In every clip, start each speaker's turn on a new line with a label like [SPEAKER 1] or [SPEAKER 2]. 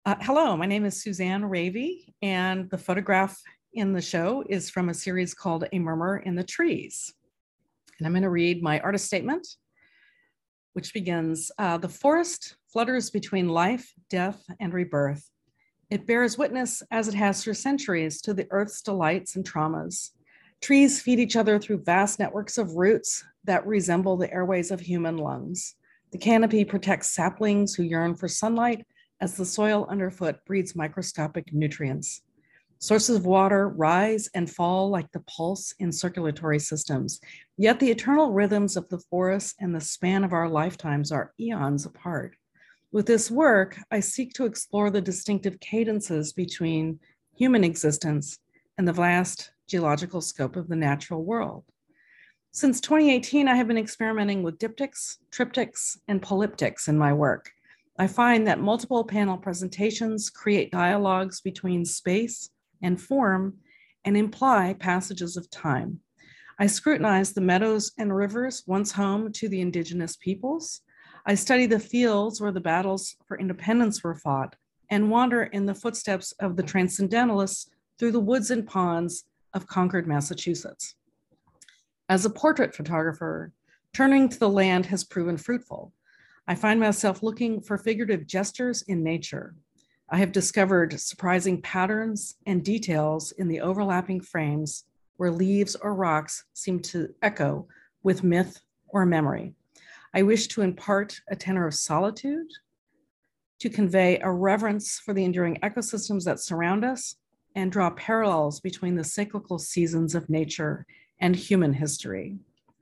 [SPEAKER 1] Hello, my name is Suzanne Ravey, and the photograph in the show is from a series called A Murmur in the Trees. And I'm going to read my artist statement, which begins, the forest flutters between life, death, and rebirth. It bears witness, as it has for centuries, to the earth's delights and traumas. Trees feed each other through vast networks of roots that resemble the airways of human lungs. The canopy protects saplings who yearn for sunlight as the soil underfoot breeds microscopic nutrients. Sources of water rise and fall like the pulse in circulatory systems, yet the eternal rhythms of the forest and the span of our lifetimes are eons apart. With this work, I seek to explore the distinctive cadences between human existence and the vast geological scope of the natural world. Since 2018, I have been experimenting with diptychs, triptychs, and polyptychs in my work. I find that multiple panel presentations create dialogues between space and form and imply passages of time. I scrutinize the meadows and rivers once home to the indigenous peoples. I study the fields where the battles for independence were fought and wander in the footsteps of the transcendentalists through the woods and ponds of Concord, Massachusetts. As a portrait photographer, turning to the land has proven fruitful. I find myself looking for figurative gestures in nature. I have discovered surprising patterns and details in the overlapping frames where leaves or rocks seem to echo with myth or memory. I wish to impart a tenor of solitude, to convey a reverence for the enduring ecosystems that surround us, and draw parallels between the cyclical seasons of nature and human history.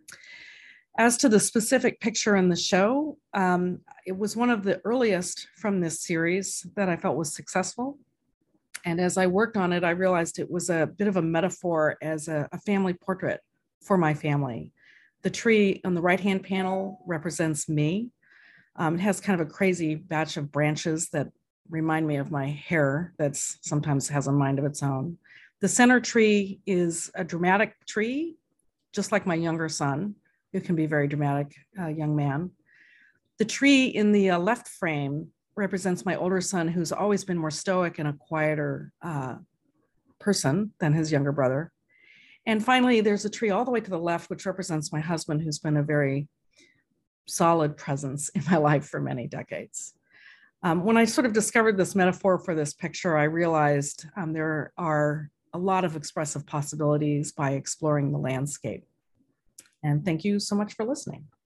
[SPEAKER 1] As to the specific picture in the show, it was one of the earliest from this series that I felt was successful. And as I worked on it, I realized it was a bit of a metaphor as a family portrait for my family. The tree on the right-hand panel represents me. It has kind of a crazy batch of branches that remind me of my hair that sometimes has a mind of its own. The center tree is a dramatic tree, just like my younger son, who can be a very dramatic young man. The tree in the left frame represents my older son, who's always been more stoic and a quieter person than his younger brother. And finally, there's a tree all the way to the left, which represents my husband, who's been a very solid presence in my life for many decades. When I sort of discovered this metaphor for this picture, I realized there are a lot of expressive possibilities by exploring the landscape. And thank you so much for listening.